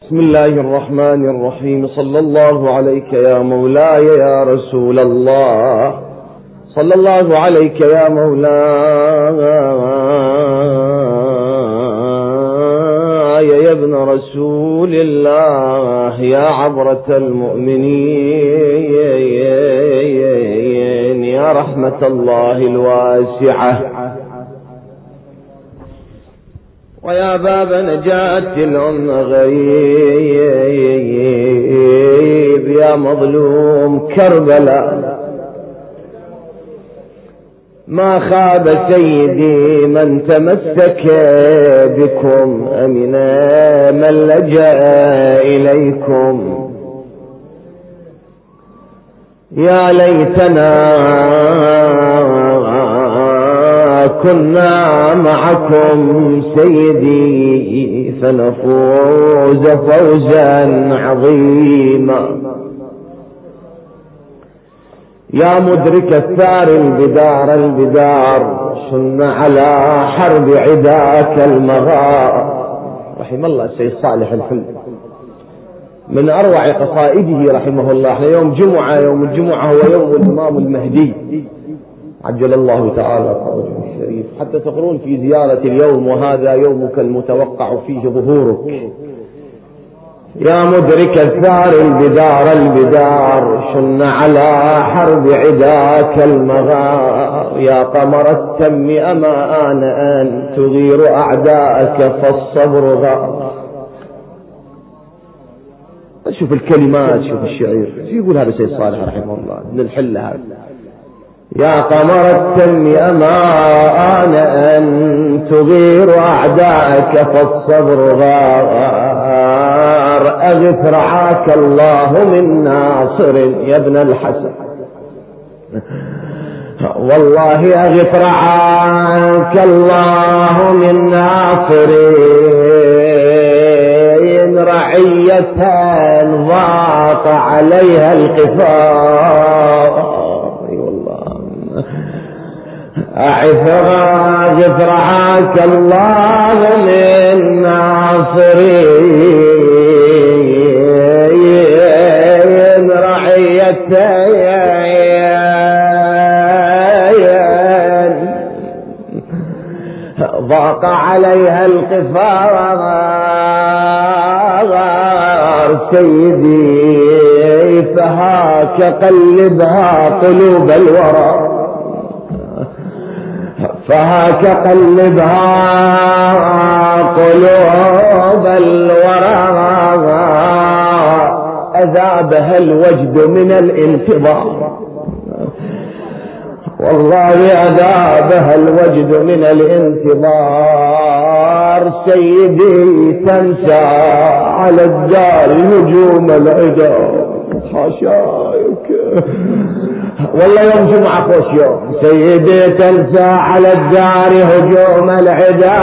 بسم الله الرحمن الرحيم. صلى الله عليك يا مولاي يا رسول الله، صلى الله عليك يا مولاي يا ابن رسول الله، يا عبرة المؤمنين، يا رحمة الله الواسعة، ويا باب نجاة الأمة غريب، يا مظلوم كربلاء. ما خاب سيدي من تمسك بكم، أمنا من لجأ إليكم. يا ليتنا كنا معكم سيدي فنفوز فوزا عظيما. يا مدرك الثار البدار شن على حرب عداك المغار. رحم الله السيد صالح الحلي، من أروع قصائده رحمه الله. احنا يوم الجمعة هو يوم الإمام المهدي عجل الله تعالى فرجه الشريف، حتى تقرون في زيارة اليوم وهذا يومك المتوقع فيه ظهورك. يا مدرك الثار البدار شن على حرب عداك المغار. يا قمر التم أما آن أن تغير أعداءك فالصبر غار. شوف الكلمات، شوف الشعير، يقول هذا سيد صالح رحمه الله من الحل هذا. يا قمر التم أما آن أن تغير أعداءك فالصبر غار. أغث رعاك الله من ناصر يا ابن الحسن، والله أغث رعاك الله من ناصر. رعية ضاق عليها القفار، أغث رعاك الله من ناصرين. رعيتين ضاق عليها القفار سيدي، فهاك قلبها قلوب الورى، فهاك قلبها قلوب الورى. أذابها الوجد من الانتظار، والله أذابها الوجد من الانتظار. سيدي تنسى على الدار هجوم العدا، حاشاك والله يوم جمعة خوش يوم. سيدي تنسى على الدار هجوم العدا،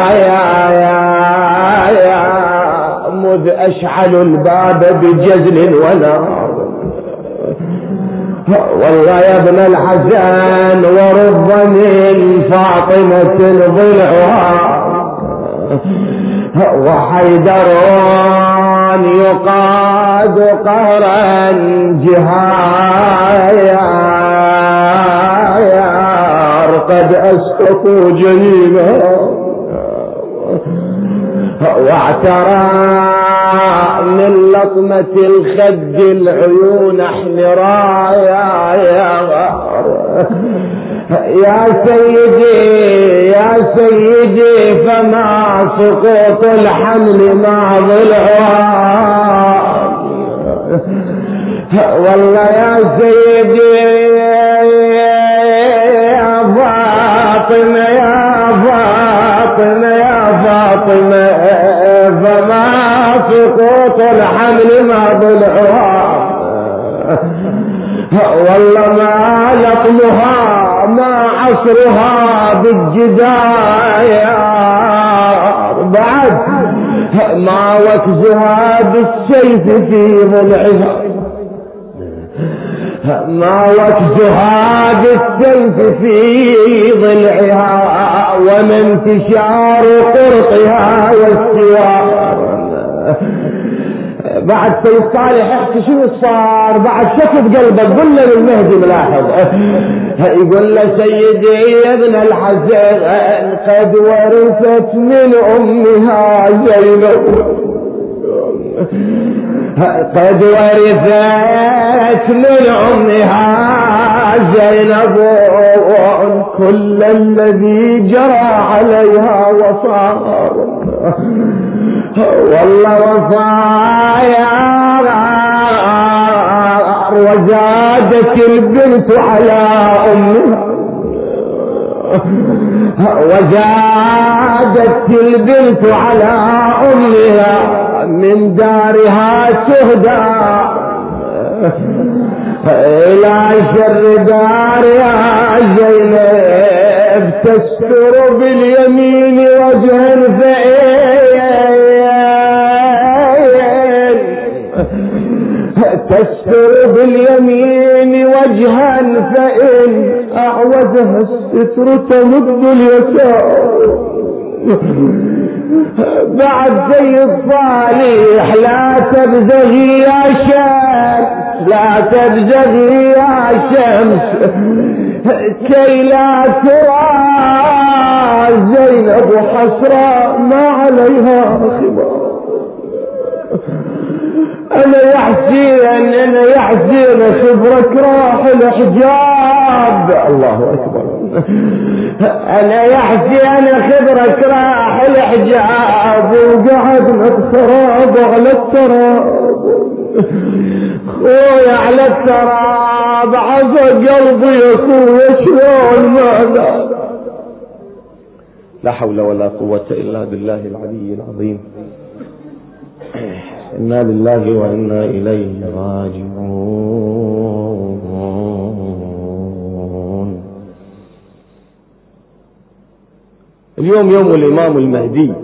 يا مذ أشعل الباب بجزل ونار. والله يا ابن الحسن ورب من فاطمة ضلعها، وحيدر يقاد قهرا جهايار. قد أسقطوا جنيبا واعترى من لطمة الخد العيون احمرا. يا سيدي فما سقوط الحمل مع ضلعها. والله يا سيدي يا فاطمة فما سقوط الحمل مع ضلعها. والله ما لطمها ما عصرها بالجدار، بعد ما وكزها بالسيف في ضلعها، ما وكزها بالسيف في ضلعها. ومن انتشار قرطها والسوار بعد سيد صالح احكي شنو صار بعد شكت قلبك. قل له للمهدي ملاحظ يقول له سيدي يا ابن الحسن قد ورثت من امها زينب، قد ورثت من امها زينب كل الذي جرى عليها وصار، والله وصايا وزادت البنت على امها، وزادت البنت على امها من دارها تهدى الى شر دار يا زينب، تستر باليمين وجه تستر باليمين وجها فإن أعوذها الستر تمد اليسار. بعد سيد صالح لا تبزغي يا شمس، لا تبزغي يا شمس كي لا ترى زينب حسرة ما عليها خبار. أنا يا حسين خبرك راح الحجاب، الله أكبر. أنا يا حسين خبرك راح الحجاب وقعدنا التراب على التراب، خويا على التراب عصى قلبي يا خويا شلون ماذا. لا حول ولا قوة إلا بالله العلي العظيم. إنا لله وإنا إليه راجعون. اليوم يوم الإمام المهدي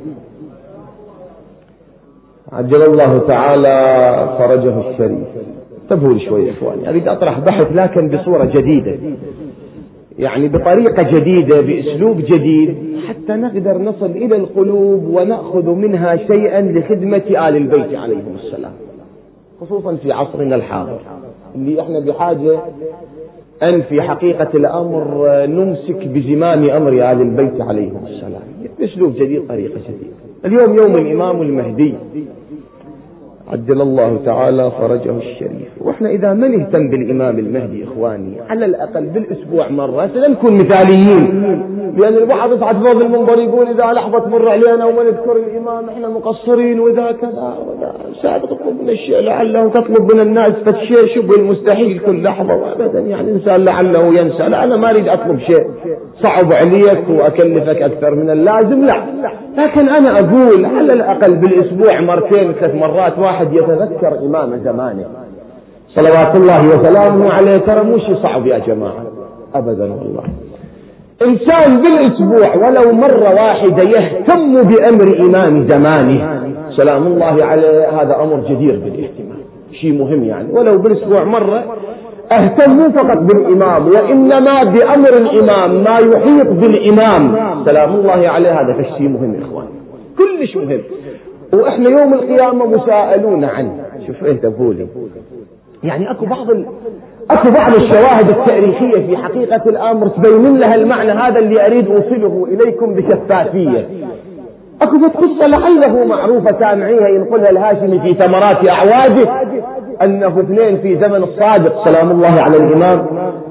عجل الله تعالى فرجه الشريف. انتبهوا لي شوي يا إخواني، أريد أطرح بحث لكن بصورة جديدة، يعني بطريقة جديدة بأسلوب جديد حتى نقدر نصل إلى القلوب ونأخذ منها شيئا لخدمة آل البيت عليهم السلام، خصوصا في عصرنا الحاضر اللي احنا بحاجة أن في حقيقة الأمر نمسك بزمام أمر آل البيت عليهم السلام بأسلوب جديد، طريقة جديدة. اليوم يوم الإمام المهدي عجل الله تعالى فرجه الشريف، واحنا اذا ما نهتم بالامام المهدي اخواني على الاقل بالاسبوع مرة سنكون مثاليين، لان البعض يصعد فوق المنبر يقول اذا لحظة تمر علينا وما نذكر الامام احنا مقصرين واذا كذا وذا، ساعات تطلب من الشيء لعله تطلب من الناس فالشيء شبه المستحيل كل لحظة، وابدا يعني انسان لعله ينسى. لا انا ما اريد اطلب شيء صعب عليك واكلفك اكثر من اللازم، لا، لكن انا اقول على الاقل بالاسبوع مرتين 3 مرات واحد يتذكر امام زمانه صلوات الله وسلامه عليه. ترى مو شيء صعب يا جماعة ابدا والله. انسان بالاسبوع ولو مرة واحدة يهتم بامر امام زمانه سلام الله عليه، هذا امر جدير بالاهتمام، شيء مهم يعني. ولو بالاسبوع مرة اهتم مو فقط بالامام وانما بامر الامام ما يحيط بالامام سلام الله عليه، هذا شيء مهم يا اخوان، كلش مهم. واحنا يوم القيامة مسائلون عنه. شوف ايه تقولي يعني اكو بعض الشواهد التاريخية في حقيقة الامر تبين لها المعنى هذا اللي اريد اوصله اليكم بشفافية. اكو قصة لعله معروفة سامعيها ينقلها الهاشمي في ثمرات اعواده، انه 2 في زمن الصادق سلام الله على الامام،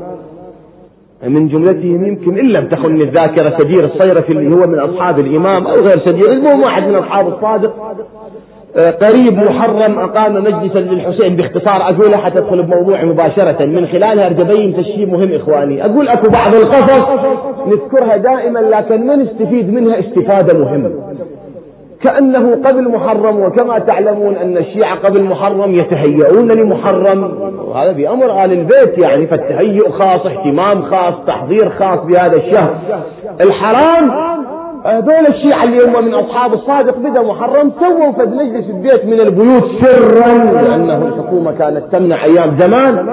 من جملتهم يمكن إن لم تخن الذاكرة سدير الصيرفي اللي هو من أصحاب الإمام أو غير سدير، المهم واحد من أصحاب الصادق قريب محرم أقام مجلسا للحسين، باختصار أقولها حتى تدخل بموضوع مباشرة من خلالها أرجبين تشيء مهم إخواني. أقول أكو بعض القصص نذكرها دائما لكن ما نستفيد منها استفادة مهمة، كأنه قبل محرم، وكما تعلمون أن الشيعة قبل محرم يتهيئون لمحرم، وهذا بأمر آل البيت يعني، فالتهيئ خاص، اهتمام خاص، تحضير خاص بهذا الشهر الحرام. هذول الشيعة اللي هم من أصحاب الصادق بدأ محرم سووا فد مجلس البيت من البيوت سرا، لأنه الحكومة كانت تمنع أيام زمان،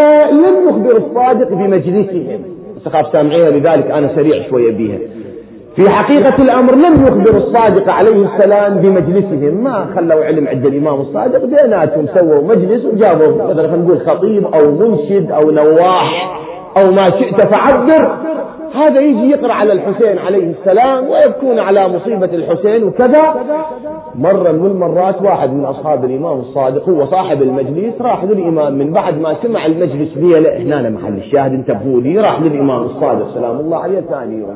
ولم يخبر الصادق بمجلسهم. ثقافة سامعية لذلك أنا سريع شوية بيها. في حقيقة الأمر لم يخبر الصادق عليه السلام بمجلسهم، ما خلوا علم عند الإمام الصادق، بيناتهم سووا مجلس وجابوا مثلا خلينا نقول خطيب أو منشد أو نواح أو ما شئت فعبر، هذا يجي يقرأ على الحسين عليه السلام ويبكون على مصيبة الحسين وكذا. مرة من المرات واحد من أصحاب الإمام الصادق هو صاحب المجلس راح للإمام من بعد ما سمع المجلس ليه هنا محل الشاهد انتبهوا لي، راح للإمام الصادق سلام الله عليه ثاني يوم.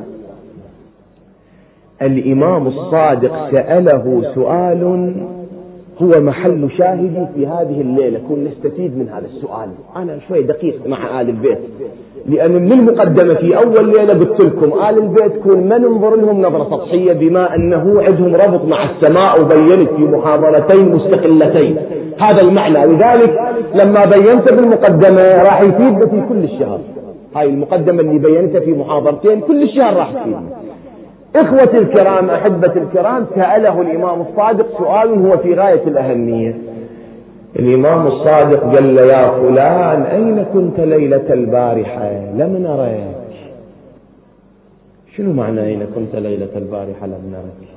الإمام الصادق سأله سؤال هو محل شاهدي في هذه الليلة، كن نستفيد من هذا السؤال. أنا شوي دقيق مع آل البيت، لأن من المقدمة في أول ليلة قلت لكم آل البيت كل ما ننظر لهم نظرة سطحية بما أنه عندهم ربط مع السماء، وبينت في محاضرتين مستقلتين هذا المعنى، لذلك لما بينت بالمقدمة راح يفيد في كل الشهر. هاي المقدمة اللي بينتها في محاضرتين كل الشهر راح تفيد. إخوة الكرام أحبة الكرام، سأله الإمام الصادق سؤال هو في غاية الأهمية. الإمام الصادق قال له يا فلان أين كنت ليلة البارحة لم نرك؟ شنو معنى أين كنت ليلة البارحة لم نرك؟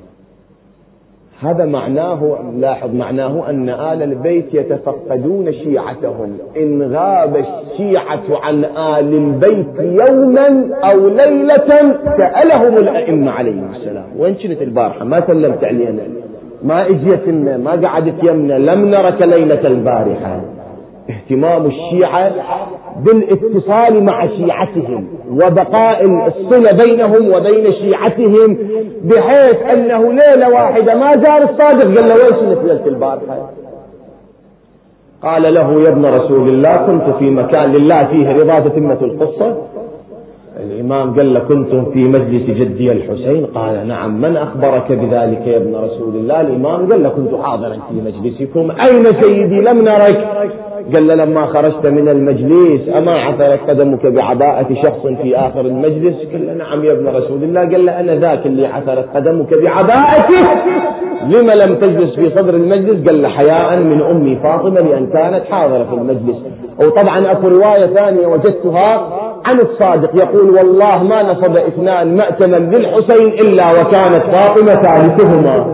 هذا معناه، لاحظ معناه أن آل البيت يتفقدون شيعتهم. إن غاب الشيعة عن آل البيت يوما أو ليلة سألهم الأئمة عليهم السلام وين كنت البارحة؟ ما سلمت علينا، ما اجيت لنا، ما قعدت يمنا، لم نرك ليلة البارحة. اهتمام الشيعة بالاتصال مع شيعتهم وبقاء الصلة بينهم وبين شيعتهم، بحيث أنه ليلة واحدة ما زار الصادق قال له وين كنت ليلة البارحة؟ قال له يا ابن رسول الله كنت في مكان لله فيه رضا، تتمة القصة. الإمام قال له كنتم في مجلس جدي الحسين؟ قال نعم. من أخبرك بذلك يا ابن رسول الله؟ الإمام قال له كنت حاضرا في مجلسكم. أين سيدي لم نرك؟ قال له لما خرجت من المجلس أما عثرت قدمك بعباءة شخص في آخر المجلس؟ قال له نعم يا ابن رسول الله. قال له أنا ذاك اللي عثرت قدمك بعباءته. لما لم تجلس في صدر المجلس؟ قال له حياء من أمي فاطمة لأن كانت حاضرة في المجلس. وطبعا أكو رواية ثانية وجدتها عن الصادق يقول والله ما نصب اثنان مأتما للحسين إلا وكانت فاطمة ثالثهما.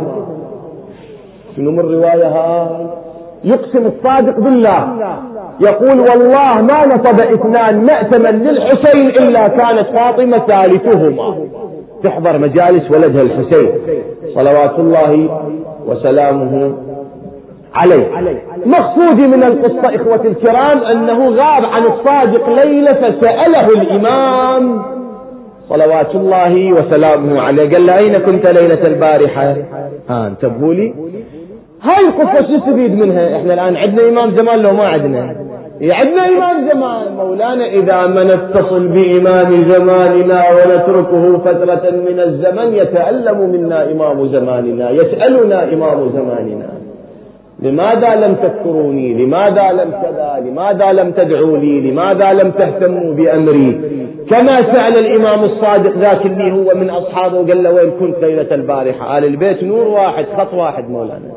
شنو من الرواية هاي؟ يقسم الصادق بالله يقول والله ما نصب اثنان مأتما للحسين إلا كانت فاطمة ثالثهما. تحضر مجالس ولدها الحسين صلوات الله وسلامه عليه. مقصودي من القصة إخوة الكرام أنه غاب عن الصادق ليلة فسأله الإمام صلوات الله وسلامه عليه قال له أين كنت ليلة البارحة؟ انتبهوا لي، هاي القصة شو تفيد منها؟ احنا الآن عندنا إمام زمان لو ما عندنا؟ عندنا إمام زمان مولانا. إذا ما نتصل بإمام زماننا ونتركه فترة من الزمن يتألم منا إمام زماننا، يسألنا إمام زماننا لماذا لم تذكروني؟ لماذا لم كذا؟ لماذا لم تدعوا لي؟ لماذا لم تهتموا بأمري؟ كما سأل الإمام الصادق ذاك اللي هو من أصحابه قال له وين كنت ليلة البارحة؟ آل البيت نور واحد خط واحد مولانا.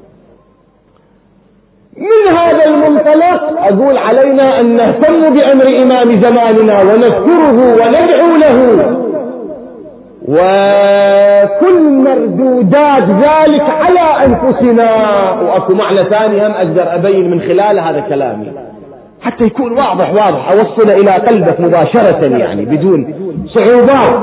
من هذا المنطلق أقول علينا أن نهتم بأمر إمام زماننا ونذكره وندعو له، وكل مردودات ذلك على أنفسنا. وأكو معنى ثاني هم أقدر أبين من خلال هذا كلامي حتى يكون واضح أوصل إلى قلبك مباشرة يعني بدون صعوبات.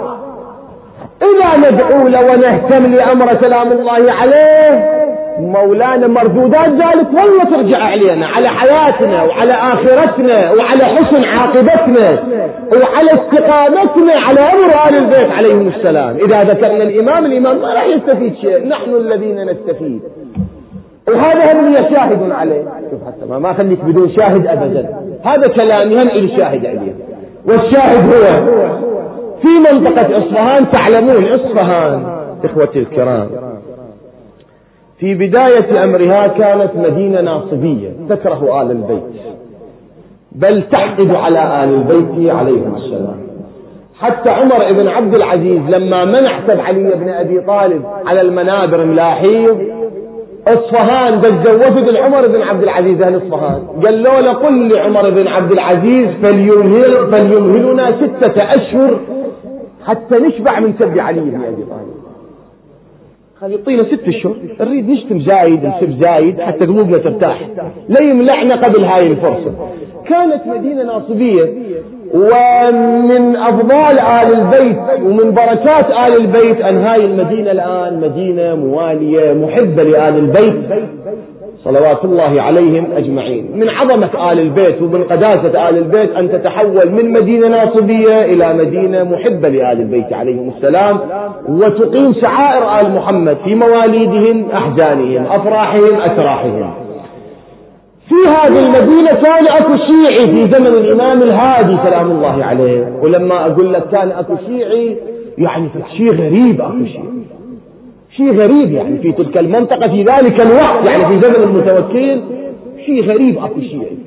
إذا ندعو له ونهتم لأمر سلام الله عليه مولانا مردودات ذلك والله ترجع علينا، على حياتنا وعلى آخرتنا وعلى حسن عاقبتنا وعلى استقامتنا على أمر آل البيت عليهم السلام. إذا ذكرنا الإمام ما راح يستفيد شيء، نحن الذين نستفيد. وهذا هم اللي شاهد عليه. شوف حتى ما خليك بدون شاهد أبدا، هذا كلامي هم اللي شاهد عليه. والشاهد هو في منطقة إصفهان. تعلمون إصفهان إخوتي الكرام في بداية أمرها كانت مدينة ناصبية تكره آل البيت، بل تحقد على آل البيت عليهم السلام. حتى عمر بن عبد العزيز لما منع علي بن أبي طالب على المنابر ملاحيظ اصفهان دز وفد العمر بن عبد العزيز أهل اصفهان قال له لقل لعمر بن عبد العزيز فليمهلنا 6 أشهر حتى نشبع من سب علي بن أبي طالب. خلي يعطينا 6 أشهر نريد نشتم زايد نسب زايد حتى قلوبنا ترتاح، لا يملعنا قبل هاي الفرصة. كانت مدينة ناصبية، ومن أفضال آل البيت ومن بركات آل البيت أن هاي المدينة الآن مدينة موالية محبة لآل البيت صلوات الله عليهم أجمعين. من عظمة آل البيت ومن قداسة آل البيت أن تتحول من مدينة ناصبية إلى مدينة محبة لآل البيت عليهم السلام، وتقيم شعائر آل محمد في مواليدهم، أحزانهم، أفراحهم، أتراحهم. في هذه المدينة كان أكو شيعي في زمن الإمام الهادي سلام الله عليه. ولما أقول لك كان أكو شيعي يعني شيء غريب، أكو شيء غريب يعني في تلك المنطقة في ذلك الوقت، يعني في زمن المتوكل شيء غريب أكو شيعي.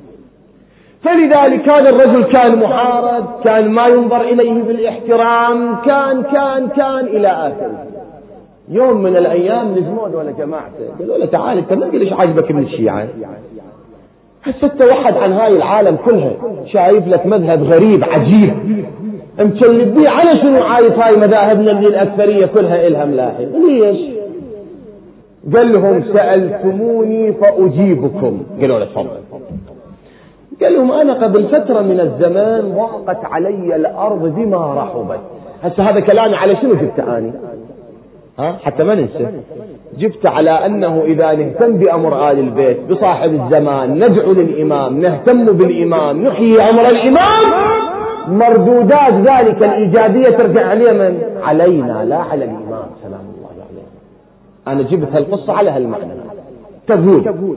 فلذلك هذا الرجل كان محارب، كان ما ينظر إليه بالاحترام، كان إلى آخره. يوم من الأيام نزمون ولا جماعته قالوا له تعال انت ما ليش عاجبك من الشيعة؟ هسه توحد عن هاي العالم كلها، شايف لك مذهب غريب عجيب مكلب بيه، على شنو عايز هاي مذاهبنا اللي الأكثرية كلها إلها ملاحظ؟ ليش؟ قال لهم سألتموني فأجيبكم. قالوا له تفضل. قال لهم أنا قبل فترة من الزمان ضاقت علي الأرض بما رحبت. هسه هذا كلامي على شنو جبت أنا؟ حتى ما ننسى، جبت على أنه إذا نهتم بأمر آل البيت بصاحب الزمان ندعو للإمام، نهتم بالإمام، نحيي أمر الإمام، مردودات ذلك الإيجابية ترجع عليه من؟ علينا لا على الإمام سلام الله عليه. أنا جبت هالقصة على هالمعنى. تقول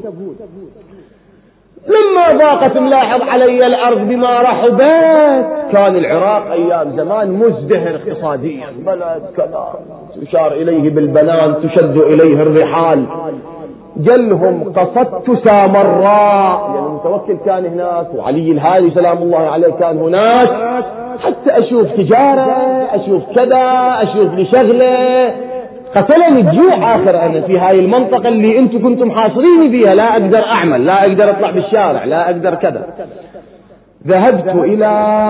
لما ضاقت ملاحظ علي الأرض بما رحبت، كان العراق أيام زمان مزدهر اقتصاديا، بلد كذا يشار إليه بالبنان تشد إليه الرحال. جلهم قصدت سامراء، يعني المتوكل كان هناك وعلي الهادي سلام الله عليه كان هناك، حتى أشوف تجارة، أشوف كذا، أشوف لي شغلة. قتلني الجوع آخر أنا في هاي المنطقة اللي أنتم كنتم حاصريني فيها، لا أقدر أعمل، لا أقدر أطلع بالشارع، لا أقدر كذا. ذهبت إلى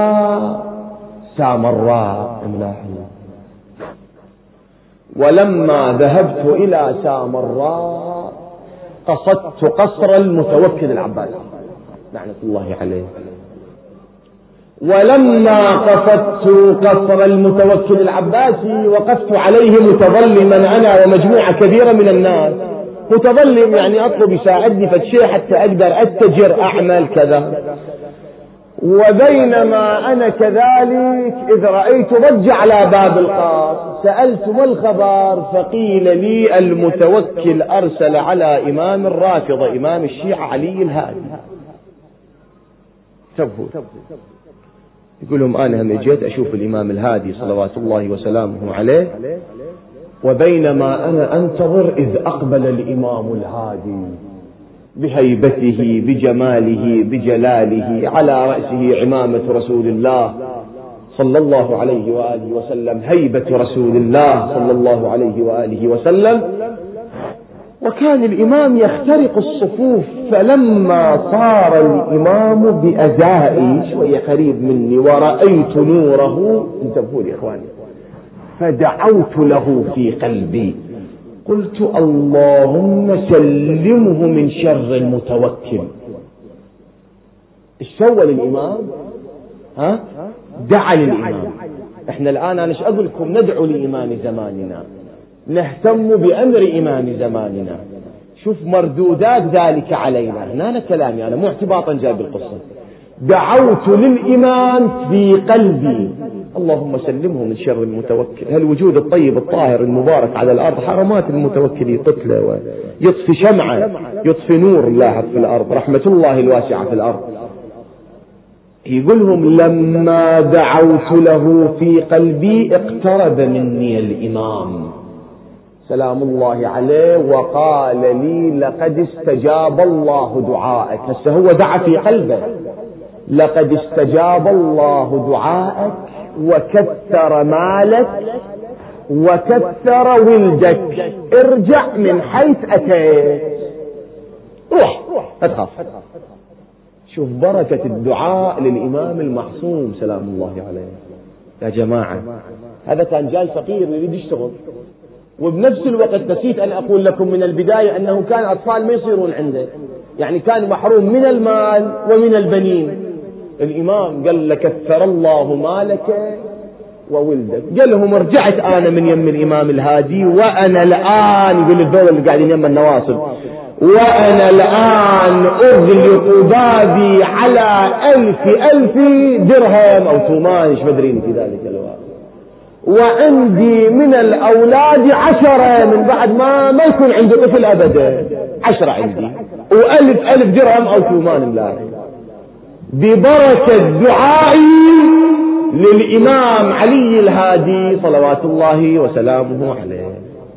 سامراء، ولما ذهبت إلى سامراء قصدت قصر المتوكل العباسي لعنة الله عليه. ولما قصدت قصر المتوكل العباسي وقفت عليه متظلما أنا ومجموعة كبيرة من الناس، متظلم يعني أطلب يساعدني فالشيء حتى أقدر أتجر أعمل كذا. وبينما أنا كذلك إذ رأيت ضجة على باب القصر، سألت ما الخبر؟ فقيل لي المتوكل أرسل على إمام الرافضة إمام الشيعة علي الهادي. يقول لهم أنا هم جيت أشوف الإمام الهادي صلوات الله وسلامه عليه، وبينما أنا أنتظر إذ أقبل الإمام الهادي بهيبته بجماله بجلاله، على رأسه عمامة رسول الله صلى الله عليه وآله وسلم، هيبة رسول الله صلى الله عليه وآله وسلم. وكان الإمام يخترق الصفوف، فلما صار الإمام بأزائي شوية قريب مني ورأيت نوره، انتبهوا لي إخواني، فدعوت له في قلبي، قلت اللهم سلمه من شر المتوكل. ايش سوى للإمام؟ دعا للإمام. احنا الآن أنا أقول لكم ندعو لإمام زماننا، نهتم بأمر إمام زماننا. شوف مردودات ذلك علينا. هنا كلامي أنا مو اعتباطا جايب القصة. دعوت للإمام في قلبي اللهم سلمه من شر المتوكل. هالوجود الطيب الطاهر المبارك على الأرض، حرمات المتوكل يقتله ويطفي شمعة، يطفي نور الله في الأرض، رحمة الله الواسعة في الأرض. يقولهم لما دعوت له في قلبي اقترب مني الإمام سلام الله عليه وقال لي لقد استجاب الله دعائك. هسه هو دعا في قلبه، لقد استجاب الله دعائك وكثر مالك وكثر ولدك، ارجع من حيث أتيت، روح لا تخاف. شوف بركة الدعاء للإمام المعصوم سلام الله عليه. يا جماعة هذا كان جاي فقير يريد يشتغل، وبنفس الوقت نسيت أن أقول لكم من البداية أنه كان أطفال ما يصيرون عنده، يعني كان محروم من المال ومن البنين. الإمام قال لك كثر الله مالك وولدك، قال لهم رجعت أنا من يم الإمام الهادي وأنا الآن، يقول الدولة اللي قاعدين يم النواصب، وأنا الآن أغلق بابي على 1000 درهم أو تومان ايش مدرين في ذلك الوقت، وعندي من الأولاد 10 من بعد ما يكون عندي طفل أبدا، 10 عندي، و1000 درهم أو تومان ملاك، ببركة دعائي للإمام علي الهادي صلوات الله وسلامه عليه.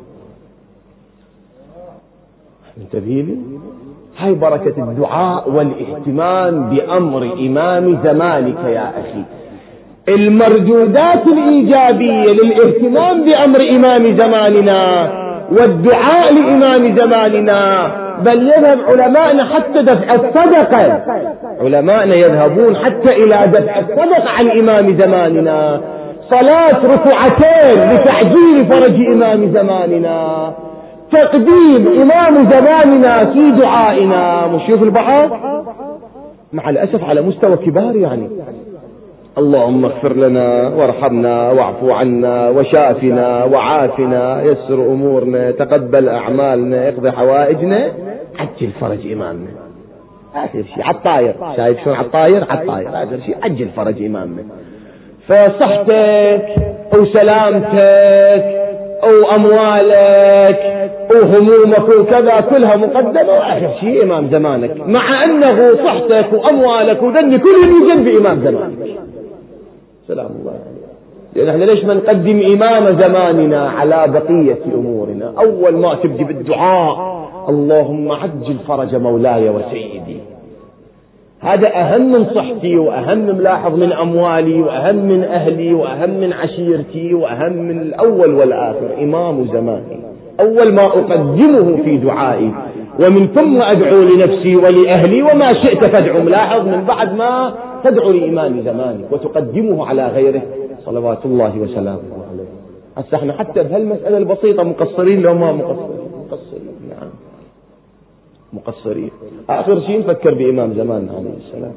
انتبهي لي، هاي بركة الدعاء والاهتمام بأمر إمام زمانك يا أخي. المردودات الإيجابية للاهتمام بأمر إمام زماننا والدعاء لإمام زماننا، بل يذهب علماءنا حتى دفع الصدقة، علماءنا يذهبون حتى إلى دفع الصدقة عن إمام زماننا، صلاة ركعتين لتعجيل فرج إمام زماننا، تقديم إمام زماننا في دعائنا. مشيوف البعض مع الأسف على مستوى كبار، يعني اللهم اغفر لنا وارحمنا واعفو عنا وشافنا وعافنا، يسر أمورنا، تقبل أعمالنا، اقضي حوائجنا، عجل فرج إمامنا. آخر شيء عالطاير، شايف شلون عالطاير؟ آخر شيء عجل فرج إمامنا. فصحتك أو سلامتك أو أموالك أو همومك وكذا كلها مقدمة، وآخر شيء إمام زمانك، مع أنه صحتك وأموالك وذني كلهم يجن بإمام زمانك. سلام الله عليه. لأن احنا ليش ما نقدم إمام زماننا على بقية أمورنا؟ أول ما تبدي بالدعاء اللهم عجل فرج مولاي وسيدي، هذا أهم من صحتي وأهم ملاحظ من أموالي وأهم من أهلي وأهم من عشيرتي وأهم من الأول والآخر. إمام زماني أول ما أقدمه في دعائي، ومن ثم أدعو لنفسي ولأهلي وما شئت فادعو. ملاحظ من بعد ما تدعو لإمام زمانك وتقدمه على غيره صلوات الله وسلامه عليه. هسه احنا حتى بهالمسألة البسيطة مقصرين لو ما مقصرين، نعم مقصرين. آخر شيء نفكر بإمام زماننا عليه السلام.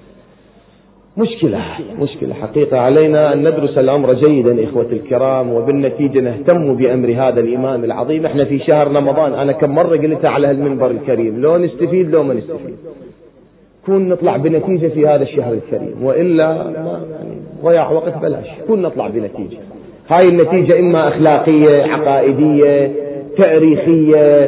مشكلة حقيقة. علينا أن ندرس الأمر جيدا إخوة الكرام، وبالنتيجة نهتم بأمر هذا الإمام العظيم. احنا في شهر رمضان، أنا كم مرة قلتها على هالمنبر الكريم، لو نستفيد لو ما نستفيد، كون نطلع بنتيجة في هذا الشهر الكريم، وإلا يعني ضياع وقت بلاش. كون نطلع بنتيجة، هاي النتيجة إما أخلاقية، عقائدية، تاريخية،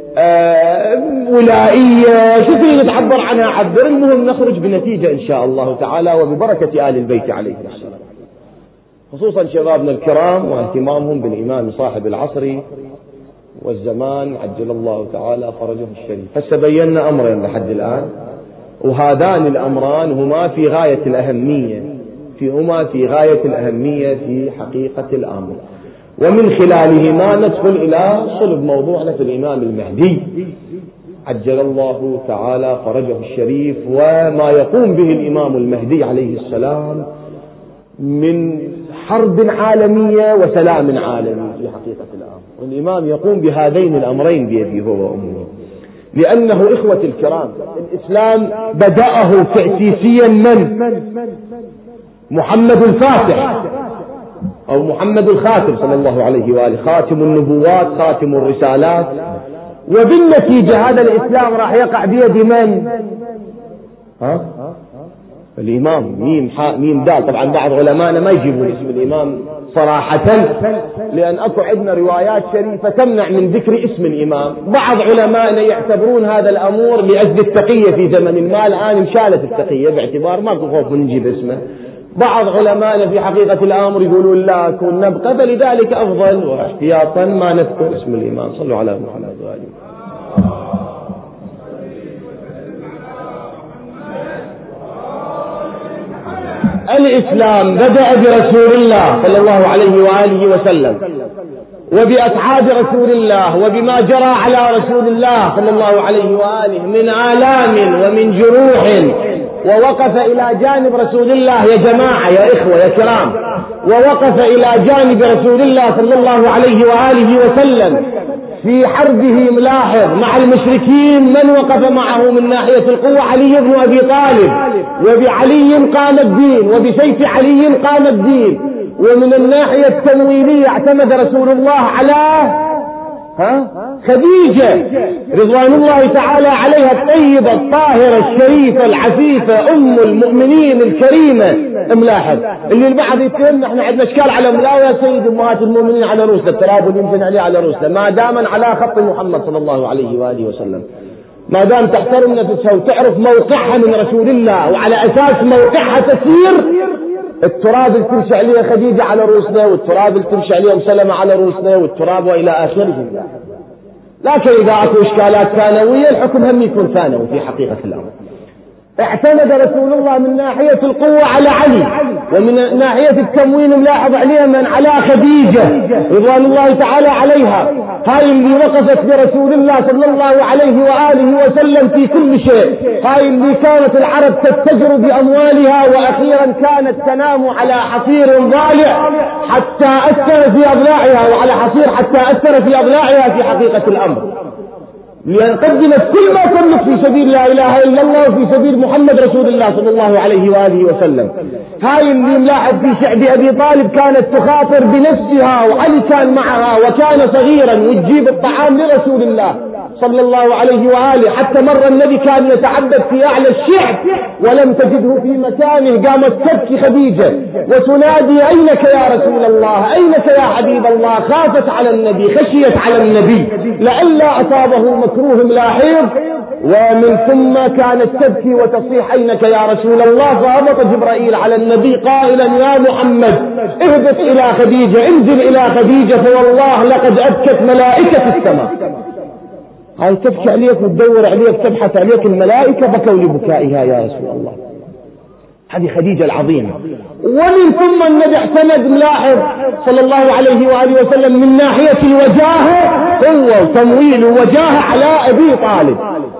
ولائية، شو فينا نتعبر عنها عبر، المهم نخرج بنتيجة إن شاء الله تعالى وببركة آل البيت عليه السلام، خصوصا شبابنا الكرام واهتمامهم بالإمام صاحب العصر والزمان عجل الله تعالى فرجه الشريف. فسبينا أمرين لحد الآن، وهذان الأمران هما في غاية الأهمية في حقيقة الأمر، ومن خلالهما ندخل إلى صلب موضوعنا في الإمام المهدي عجل الله تعالى فرجه الشريف، وما يقوم به الإمام المهدي عليه السلام من حرب عالمية وسلام عالمي في حقيقة الأمر. والإمام يقوم بهذين الأمرين بيده هو وأمه، لأنه إخوة الكرام الإسلام بدأه تأسيسيا من محمد الفاتح أو محمد الخاتم صلى الله عليه وآله، خاتم النبوات، خاتم الرسالات، وبالنتيجة هذا الإسلام راح يقع بيد من؟ الإمام. ميم حاء ميم دال. طبعا بعض علماءنا ما يجيبون اسم الإمام صراحة، لأن أكو عندنا روايات شريفة تمنع من ذكر اسم الإمام. بعض علماءنا يعتبرون هذا الأمور لأجل التقية في زمن ما، الآن انشالت التقية باعتبار ماكو خوف من نجيب اسمه. بعض علماءنا في حقيقة الأمر يقولون لا كون نبقى، فلذلك أفضل واحتياطا ما نذكر اسم الإمام. صلوا على محمد وآله. الإسلام بدأ برسول الله صلى الله عليه وآله وسلم، وبأصحاب رسول الله، وبما جرى على رسول الله صلى الله عليه وآله من آلام ومن جروح ووقف إلى جانب رسول الله. يا جماعة يا إخوة يا كرام، ووقف إلى جانب رسول الله صلى الله عليه وآله وسلم في حربه. ملاحظ مع المشركين من وقف معه من ناحية القوة؟ علي بن أبي طالب، وبعلي قام الدين، وبسيف علي قام الدين. ومن الناحية التمويلية اعتمد رسول الله على خديجة رضوان الله تعالى عليها، الطيبة الطاهرة الشريفة العفيفة أم المؤمنين الكريمة. ملاحظ اللي البعض يتهم احنا عندنا اشكال على يا سيد امهات المؤمنين على رؤوسنا، التراب يمكن عليه على رؤوسنا، ما دام على خط محمد صلى الله عليه وآله وسلم، ما دام تحترم نفسها وتعرف موقعها من رسول الله، وعلى أساس موقعها تسير. التراب اللي تمشي عليه خديجة على رؤوسنا، والتراب اللي تمشي عليه أم سلمة على رؤوسنا، والتراب وإلى آخره. لكن إذا أكو إشكالات ثانوية الحكم هم يكون ثانوي في حقيقة الأمر. اعتمد رسول الله من ناحية القوة على علي، ومن ناحية التموين ملاحظ عليها من على خديجة رضوان الله تعالى عليها. هاي اللي وقفت برسول الله صلى الله عليه وآله وسلم في كل شيء. هاي اللي كانت العرب تتجر بأموالها، وأخيرا كانت تنام على حصير ضالع حتى أثر في أضلاعها، وعلى حصير حتى أثر في أضلاعها في حقيقة الأمر، لأن قدمت كل ما تملك في سبيل لا إله إلا الله وفي سبيل محمد رسول الله صلى الله عليه وآله وسلم. هاي اللي ملاحظ في شعب أبي طالب كانت تخاطر بنفسها، وعلي كان معها وكان صغيرا، وتجيب الطعام لرسول الله صلى الله عليه وآله. حتى مرة النبي كان يتعبد في أعلى الشعب ولم تجده في مكانه، قامت تبكي خديجة وتنادي أينك يا رسول الله، أينك يا حبيب الله. خافت على النبي، خشيت على النبي لئلا أصابه مكروه لاحظ. ومن ثم كانت تبكي وتصيح أينك يا رسول الله. فهبط جبرائيل على النبي قائلا يا محمد اهبط إلى خديجة، انزل إلى خديجة، فوالله لقد أبكت ملائكة السماء. هاي تبكي عليك وتدور عليك تبحث عليك، الملائكة بكوا لبكائها يا رسول الله. هذه خديجة العظيمة. ومن ثم النبي اعتمد ملاحظ صلى الله عليه وآله وسلم من ناحية الوجاهة، قوة وتمويل ووجاهة على أبي طالب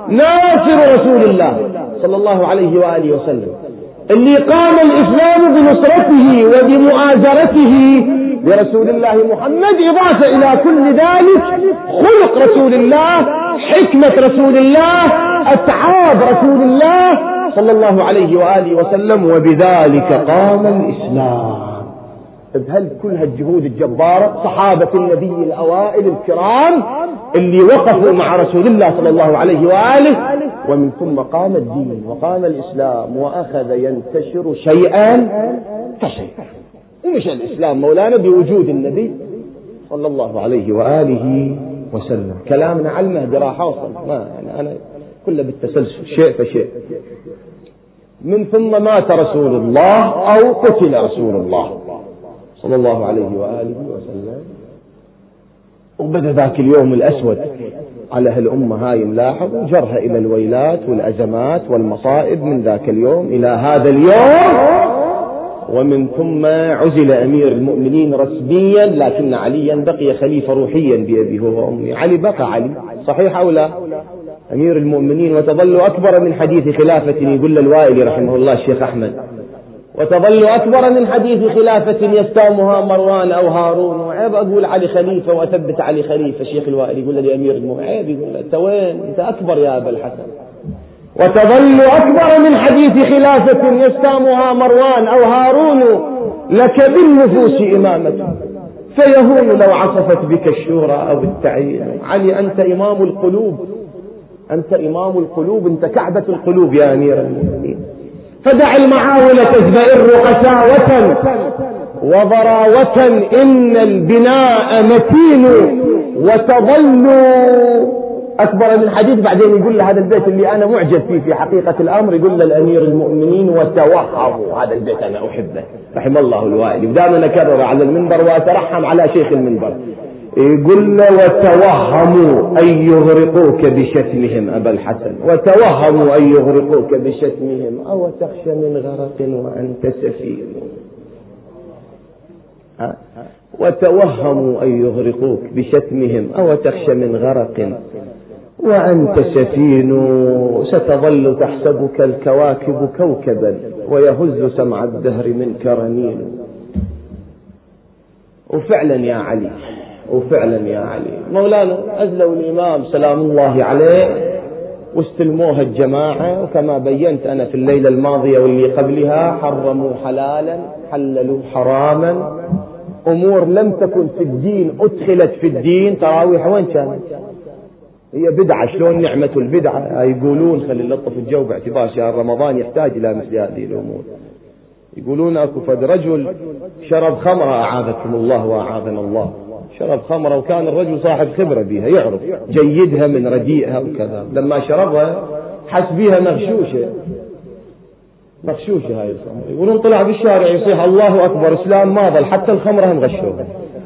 ناصر رسول الله صلى الله عليه وآله وسلم، اللي قام الإسلام بنصرته وبمؤازرته لرسول الله محمد. إضافة إلى كل ذلك خلق رسول الله، حكمة رسول الله، أتعاب رسول الله صلى الله عليه وآله وسلم، وبذلك قام الإسلام. بهل كل هالجهود الجبارة صحابة النبي الأوائل الكرام اللي وقفوا مع رسول الله صلى الله عليه وآله، ومن ثم قام الدين وقام الإسلام وأخذ ينتشر شيئا فشيئا. ومش الإسلام مولانا بوجود النبي صلى الله عليه وآله وسلم. كلامنا على المهدي راح أوصل، ما يعني أنا كله بالتسلسل شيء فشيء. من ثم مات رسول الله أو قتل رسول الله صلى الله عليه وآله وسلم، وبدأ ذاك اليوم الأسود على هالأمة هاي ملاحظ، وجرها إلى الويلات والأزمات والمصائب من ذاك اليوم إلى هذا اليوم. ومن ثم عزل أمير المؤمنين رسميا، لكن عليا بقي خليفة روحيا بأبيه وأمي. علي بقى علي، صحيح أو لا؟ أمير المؤمنين، وتظل أكبر من حديث خلافة، يقول الوائلي رحمه الله الشيخ أحمد، وتظل أكبر من حديث خلافة يستامها مروان أو هارون. وعيب أقول علي خليفة وأثبت علي خليفة. الشيخ الوائلي يقول لي أمير المؤمنين، عيب يقول له أنت وين؟ أنت أكبر يا أبا الحسن. وتظل أكبر من حديث خلافة يستامها مروان أو هارون، لك بالنفوس إمامة فيهون لو عصفت بك الشورى أو التعيين. علي أنت إمام القلوب، أنت إمام القلوب، أنت كعبة القلوب يا أمير المؤمنين. فدع المعاول تزدئر قساوة وضراوة، إن البناء متين. وتظل أكبر من حديث. بعدين يقول له هذا البيت اللي أنا معجب فيه في حقيقة الأمر، يقول له الأمير المؤمنين وتوهموا. هذا البيت أنا أحبه رحم الله الوائلي، ودائما أكرر على المنبر وأترحم على شيخ المنبر. يقول له وتوهموا أن يغرقوك بشتمهم أبا الحسن، وتوهموا أن يغرقوك بشتمهم، أو تخشى من غرق وأنت سفين. وتوهموا أن يغرقوك بشتمهم، أو تخشى من غرق وأنت سفين ستظل تحسبك الكواكب كوكبا ويهز سمع الدهر منك رنين. وفعلا يا علي، وفعلا يا علي مولانا أزلوا الإمام سلام الله عليه واستلموها الجماعة، وكما بينت أنا في الليلة الماضية واللي قبلها حرموا حلالا حللوا حراما، أمور لم تكن في الدين أدخلت في الدين. تراويح وين كانت؟ هي بدعة، شلون نعمة البدعة؟ يقولون خلي نلطف الجو باعتبار شهر رمضان يحتاج إلى مثل هذه الأمور. يقولون أكو فد رجل شرب خمرة أعاذكم الله وأعاذنا الله، شرب خمرة وكان الرجل صاحب خبرة بها يعرف جيدها من رديئها وكذا، لما شربها حس بيها مغشوشة هاي الخمرة. يقولون طلع بالشارع يصيح الله أكبر إسلام ما ظل حتى الخمرة هم غشوها.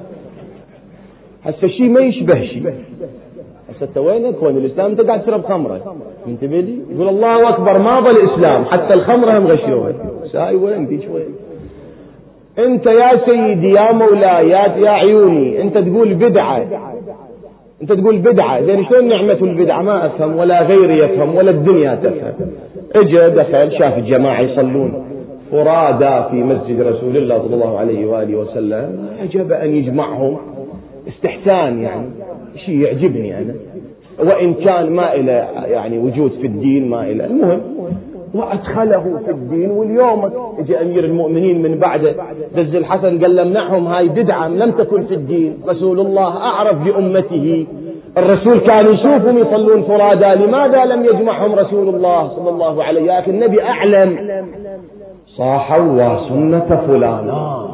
هسه شيء ما يشبه شيء. هسه وينك وين الإسلام؟ أنت قاعد تشرب خمرة انتبه لي، يقول الله أكبر ما ظل إسلام حتى الخمرة هم غشوها. ساي وين ديش وين؟ أنت يا سيدي يا مولاي يا عيوني أنت تقول بدعة، أنت تقول بدعة، زين شلون نعمة البدعة؟ ما أفهم ولا غيري يفهم ولا الدنيا تفهم. اجى دخل شاف الجماعة يصلون فرادى في مسجد رسول الله صلى الله عليه وآله وسلم، عجب أن يجمعهم استحسان، يعني شيء يعجبني أنا، وإن كان ما إلى يعني وجود في الدين ما إلى، المهم وأدخله في الدين. واليوم اجى أمير المؤمنين من بعده دز الحسن قال لمنعهم هاي بدعة لم تكن في الدين، رسول الله أعرف بأمته، الرسول كان يشوفهم يصلون فرادى، لماذا لم يجمعهم رسول الله صلى الله عليه؟ يا أخي النبي أعلم. صاحوا سنة فلانا،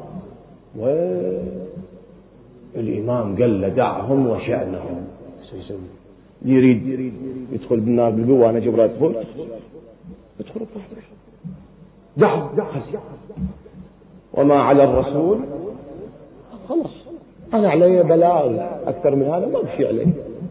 والإمام قال له دعهم وشأنهم. يريد يدخل بالنار بالقوة، أنا جبرت ادخل دعهم وما على الرسول خلص، أنا علي بلاغ أكثر من هذا ما بشي علي.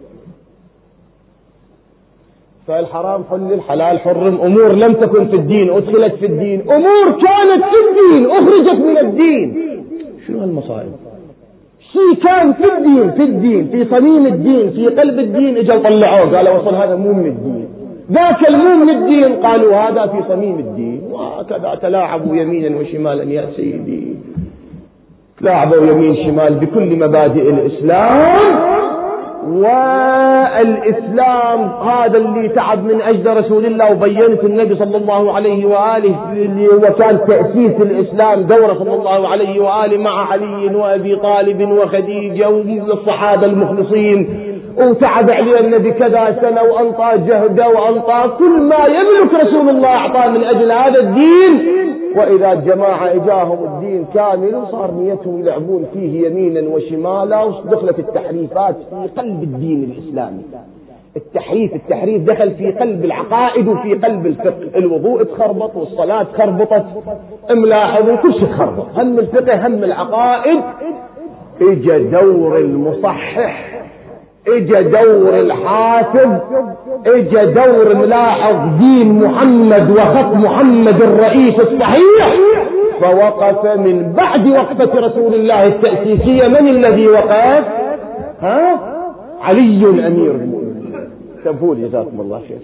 فالحرام حل الحلال حرم، أمور لم تكن في الدين أدخلت في الدين، أمور كانت في الدين أخرجت من الدين. شنو هالمصائب؟ شيء كان في الدين في صميم الدين في قلب الدين اجوا طلعوه قالوا وصل هذا مو من الدين، ذاك المو من الدين قالوا هذا في صميم الدين. وهكذا تلاعبوا يمينا وشمالا يا سيدي، تلاعبوا يمين شمال بكل مبادئ الإسلام. والإسلام هذا اللي تعب من أجل رسول الله، وبينت النبي صلى الله عليه وآله وكان تأسيس الإسلام دوره صلى الله عليه وآله مع علي وأبي طالب وخديجة والصحابة المخلصين، وتعب عليه النبي كذا سنة وأنطى جهده وأنطى كل ما يملك رسول الله أعطاه من أجل هذا الدين. وإذا الجماعة إجاهم الدين كامل وصار نيتهم يلعبون فيه يمينا وشمالا، ودخلت التحريفات في قلب الدين الإسلامي. التحريف دخل في قلب العقائد وفي قلب الفقه، الوضوء تخربط والصلاة خربطت، ملاحظوا كل شيء خربط، هم الفقه هم العقائد. اجا دور المصحح، اجا دور الحافظ، اجا دور ملاحظ دين محمد وخط محمد الرئيس الصحيح، فوقف من بعد وقفة رسول الله التأسيسية. من الذي وقف؟ علي أمير المؤمنين. تفول جزاكم الله خير.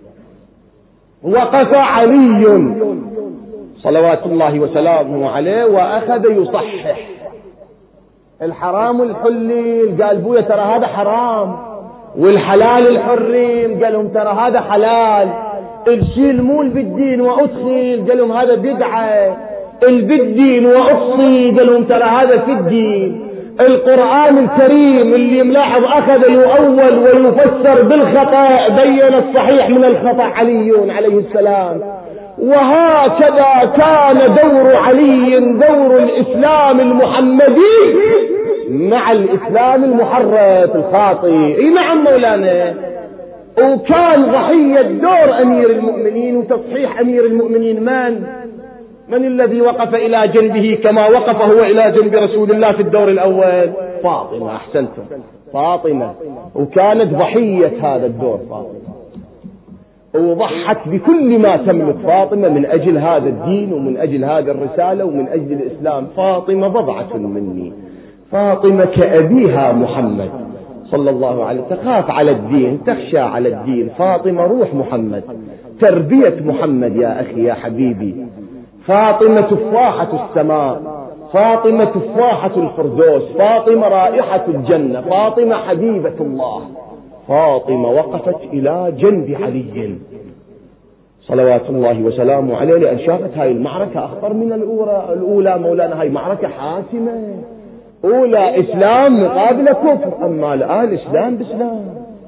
وقف علي صلوات الله وسلامه عليه وأخذ يصحح الحرام والحليل، قال بويا ترى هذا حرام، والحلال الحريم قال لهم ترى هذا حلال، الشيء المول بالدين وأدخل قال لهم هذا بدعة، البالدين وأفصي قال لهم ترى هذا في الدين. القرآن الكريم اللي ملاحظ أخذ يؤول ويفسر بالخطأ، بين الصحيح من الخطأ علي عليه السلام. وهكذا كان دور علي دور الإسلام المحمدي مع الإسلام المحرف الخاطئ. نعم مولانا، وكان ضحية دور أمير المؤمنين وتصحيح أمير المؤمنين. من الذي وقف إلى جنبه كما وقف هو إلى جنب رسول الله في الدور الأول؟ فاطمة. أحسنتم، فاطمة. وكانت ضحية هذا الدور فاطمة، وضحت بكل ما تملك فاطمة من أجل هذا الدين ومن أجل هذه الرسالة ومن أجل الإسلام. فاطمة بضعة مني، فاطمة كأبيها محمد صلى الله عليه وسلم، تخاف على الدين، تخشى على الدين. فاطمة روح محمد، تربية محمد يا أخي يا حبيبي. فاطمة تفاحة السماء، فاطمة تفاحة الفردوس، فاطمة رائحة الجنة، فاطمة حبيبة الله. فاطمة وقفت إلى جنب علي صلوات الله وسلامه عليه، لأن شافت هاي المعركة أخطر من الأولى مولانا، هاي معركة حاسمة، أولى إسلام مقابل كفر، أما الآن إسلام بإسلام،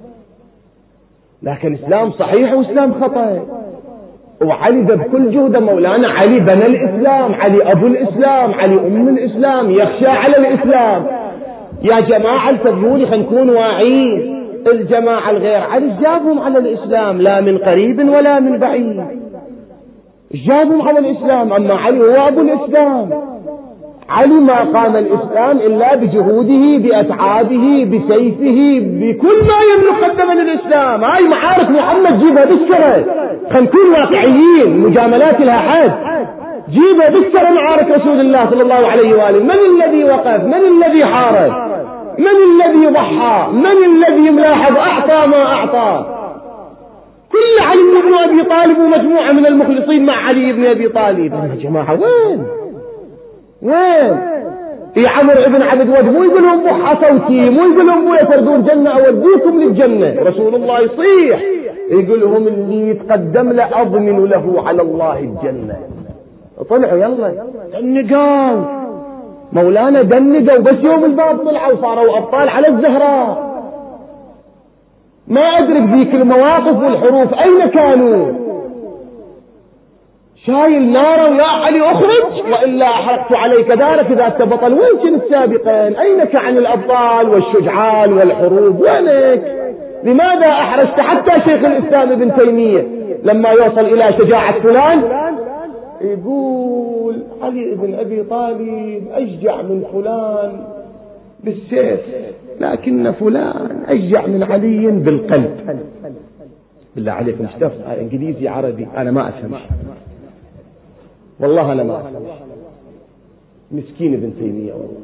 لكن إسلام صحيح وإسلام خطأ. وعلي بكل جهده مولانا، علي بنى الإسلام، علي أبو الإسلام، علي أم الإسلام، يخشى على الإسلام. يا جماعة التبيوني خلينا نكون واعيين، الجماعة الغير علي جابهم على الإسلام لا من قريب ولا من بعيد، جابهم على الإسلام، أما علي هو أبو الإسلام. علي ما قام الإسلام إلا بجهوده، بأتعابه، بسيفه، بكل ما يملك قدم للإسلام. هاي معارك محمد جيبها بالسرة، خلينا نكون واقعيين، مجاملات لها حد، جيبها بالسرة معارك رسول الله صلى الله عليه وآله. من الذي وقف؟ من الذي حارب؟ من الذي ضحى؟ من الذي ملاحظ أعطى ما أعطى؟ كل علي بن أبي طالب ومجموعة من المخلصين مع علي بن أبي طالب. يا جماعة وين يا عمرو ابن عبد ود؟ مو يقول لهم بحى صوتي، مو يقول لهم بويا تردون جنة أوديكم للجنة. رسول الله يصيح يقول لهم اللي يتقدم له أضمن له على الله الجنة. طلعوا يلا دنقوا مولانا، دنقوا، بس يوم الباب طلعوا صاروا أبطال على الزهراء. ما أدرك ذيك المواقف والحروف أين كانوا؟ شايل نارا يا علي اخرج والا احرقت عليك دارك اذا انت بطل. وين كنت سابقا؟ اينك عن الابطال والشجعان والحروب؟ وينك؟ لماذا احرجت؟ حتى شيخ الاسلام ابن تيمية لما يوصل الى شجاعة فلان يقول علي بن ابي طالب اشجع من فلان بالسيف، لكن فلان اشجع من علي بالقلب. بالله عليكم اشتفت انجليزي عربي انا ما افهم، والله أنا ما أفهم. مسكين ابن تيمية والله،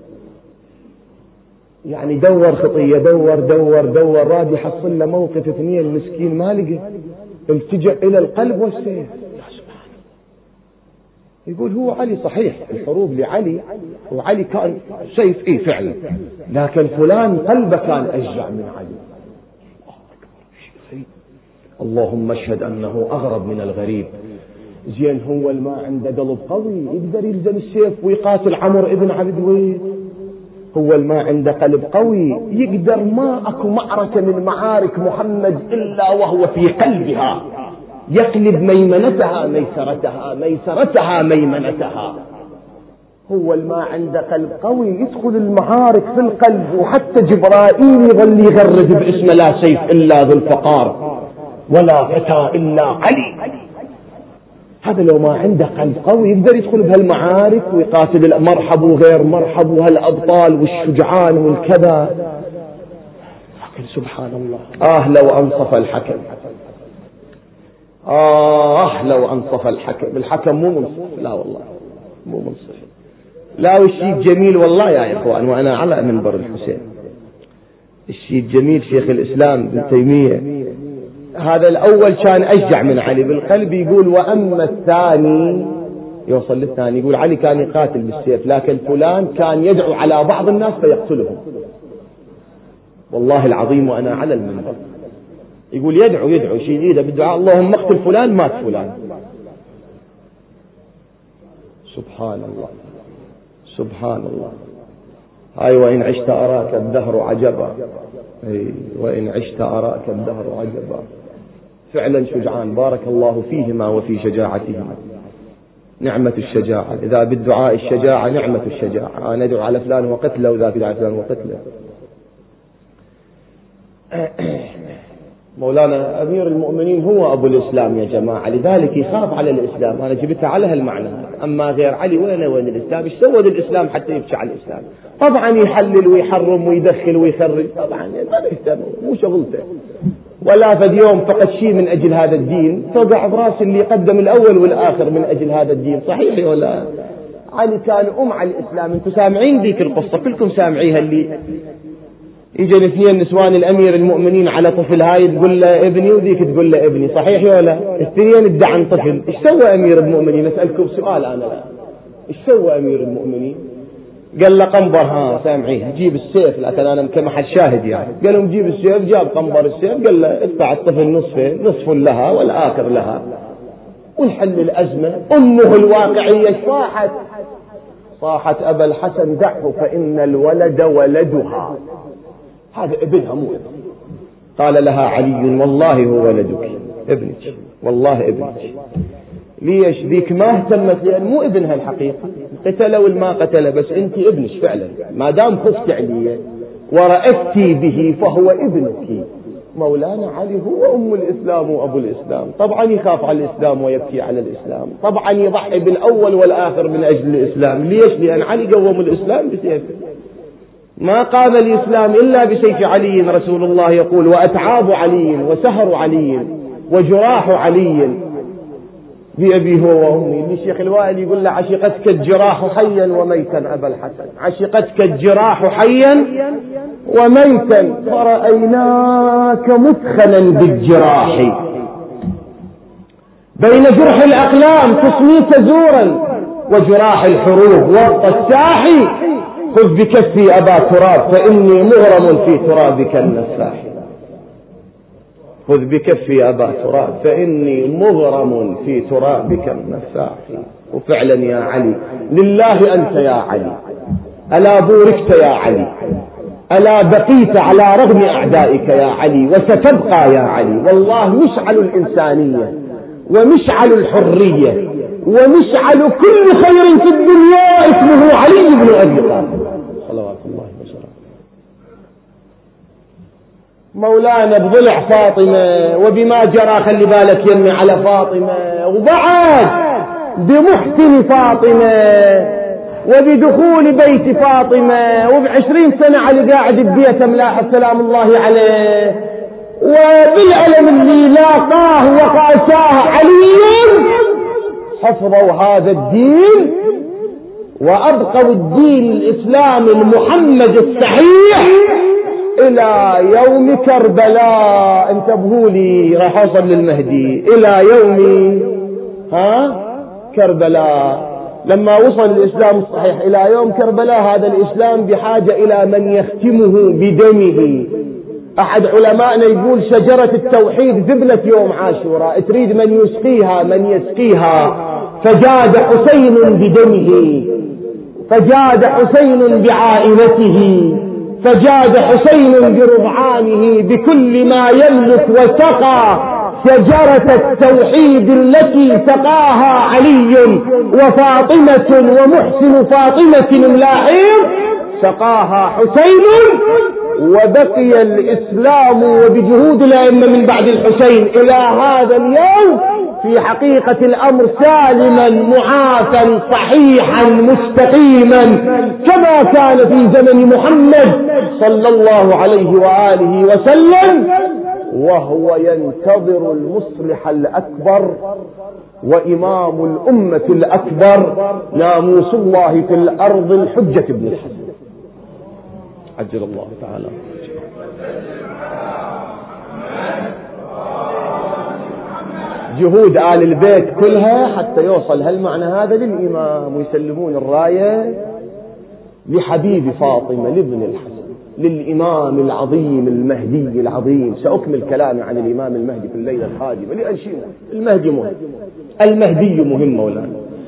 يعني دور خطية، دور راد يحصل له موقف اثنين، المسكين ما لقى، التجأ إلى القلب والسيف. يا سبحان، يقول هو علي صحيح الحروب لعلي، وعلي كان سيف إيه فعلا، لكن فلان قلبه كان أشجع من علي. اللهم اشهد أنه أغرب من الغريب. زين هو ما عنده قلب قوي يقدر يلزم السيف ويقاتل عمرو ابن عبد ود؟ هو ما عنده قلب قوي يقدر؟ ما اكو معركة من معارك محمد الا وهو في قلبها، يقلب ميمنتها ميسرتها، ميسرتها ميمنتها. هو ما عنده قلب قوي يدخل المعارك في القلب، وحتى جبرائيل يظل يغرد باسم لا سيف الا ذو الفقار ولا فتى الا علي. هذا لو ما عنده قلب قوي يقدر يدخل بهالمعارك ويقاتل مرحب وغير مرحب وهالأبطال والشجعان والكذا. لكن سبحان الله، لو أنصف الحكم، لو أنصف الحكم. الحكم مو منصف، لا والله مو منصف. لا، والشيء الجميل والله يا إخوان، وأنا على منبر الحسين، الشيء الجميل شيخ الإسلام ابن تيمية هذا الأول كان أشجع من علي بالقلب، يقول وأما الثاني، يوصل للثاني يقول علي كان يقاتل بالسيف، لكن فلان كان يدعو على بعض الناس فيقتلهم. والله العظيم وأنا على المنبر يقول يدعو شيء إذا بالدعاء اللهم اقتل فلان مات فلان. سبحان الله سبحان الله. هاي وإن عشت أراك الدهر عجبا، وإن عشت أراك الدهر عجبا. فعلا شجعان بارك الله فيهما وفي شجاعتهما. نعمة الشجاعة، إذا بالدعاء الشجاعة نعمة الشجاعة. أنا أدعو على فلان وقتله وذاك يدعو على فلان وقتله. مولانا أمير المؤمنين هو أبو الإسلام يا جماعة، لذلك يخاف على الإسلام. أنا جبتها على هالمعنى. أما غير علي وين الإسلام؟ ايش سوى الإسلام حتى يبكي على الإسلام؟ طبعا يحلل ويحرم ويدخل ويخرج، طبعا ما يهتم، مو شغلته. ولا فد يوم فقد شيء من أجل هذا الدين توقع براس اللي قدم الأول والآخر من أجل هذا الدين. صحيح ولا؟ علي كان على الإسلام. انتم سامعين ذيك القصة كلكم سامعيها، اللي يجي الاثنين نسوان الأمير المؤمنين على طفل، هاي تقول له ابني وذيك تقول له ابني، صحيح ولا؟ الاثنين ادعى عن طفل. ايش سوى أمير المؤمنين؟ أسألكم سؤال أنا الآن، ايش سوى أمير المؤمنين؟ قال له قنبر، ها سامعيه، جيب السيف، لكن أنا كمحل شاهد يعني. قال لهم جيب السيف، جاب قنبر السيف، قال له ادفع الطفل نصفين، نصف لها والآخر لها، ونحل الأزمة. أمه الواقعية صاحت أبا الحسن دعه فإن الولد ولدها، هذا ابنها مو ابنها. قال لها علي والله هو ولدك، ابنك والله ابنك. ليش؟ ذيك ما اهتمت، لأن مو ابنها الحقيقة، قتله والما قتله، بس انت ابنك فعلا، ما دام خفت عليه ورأفتي به فهو ابنك. مولانا علي هو أم الإسلام وأبو الإسلام، طبعا يخاف على الإسلام ويبكي على الإسلام، طبعا يضحي بالأول والآخر من أجل الإسلام. ليش؟ لأن علي قوم الإسلام بسيفه، ما قام الإسلام إلا بسيف علي. رسول الله يقول وأتعاب علي وسهر علي وجراح علي بأبي هو وأمي. الشيخ الوائل يقول له عشقتك الجراح حيا وميتا أبا الحسن، عشقتك الجراح حيا وميتا، فرأيناك مثخنا بالجراح بين جرح الأقلام تصميت زورا وجراح الحروب وسط الساح. خذ بكفي أبا تراب فإني مغرم في ترابك النساح. خذ بكفي أبا تراب فإني مغرم في ترابك النساح. وفعلا يا علي لله أنت يا علي، ألا بوركت يا علي، ألا بقيت على رغم أعدائك يا علي، وستبقى يا علي. والله مشعل الإنسانية ومشعل الحرية ومشعل كل خير في الدنيا اسمه علي بن أبي طالب صلوات الله وسلامه. مولانا بضلع فاطمة وبما جرى، خلي بالك يمي على فاطمة، وبعد بمحسن فاطمة وبدخول بيت فاطمة، وب20 سنة علي قاعد ببيت ملاحظ سلام الله عليه، وبالعلم اللي لاقاه وقاساه علي حفظوا هذا الدين وأبقوا الدين الإسلامي المحمد الصحيح إلى يوم كربلاء. انتبهوا لي، راح أوصل للمهدي إلى يوم كربلاء. لما وصل الإسلام الصحيح إلى يوم كربلاء، هذا الإسلام بحاجة إلى من يختمه بدمه. أحد علمائنا يقول شجرة التوحيد ذبلت يوم عاشوراء، تريد من يسقيها من يسقيها، فجاد حسين بدمه، فجاد حسين بعائلته، فجاد حسين برضعانه بكل ما يملك، وسقى شجرة التوحيد التي سقاها علي وفاطمة ومحسن فاطمة الملاحظ سقاها حسين، وبقي الإسلام وبجهود الأئمة من بعد الحسين إلى هذا اليوم في حقيقة الأمر سالما معافا صحيحا مستقيما كما كان في زمن محمد صلى الله عليه وآله وسلم، وهو ينتظر المصلح الأكبر وإمام الأمة الأكبر ناموس الله في الأرض الحجة بن الحسن عجل الله تعالى. جهود آل البيت كلها حتى يوصل هالمعنى هذا للإمام، ويسلمون الراية لحبيب فاطمة لابن الحسن للإمام العظيم المهدي العظيم. سأكمل كلامي عن الإمام المهدي في الليلة القادمة، لأن شيء المهدي مهم، المهدي مهم مولانا.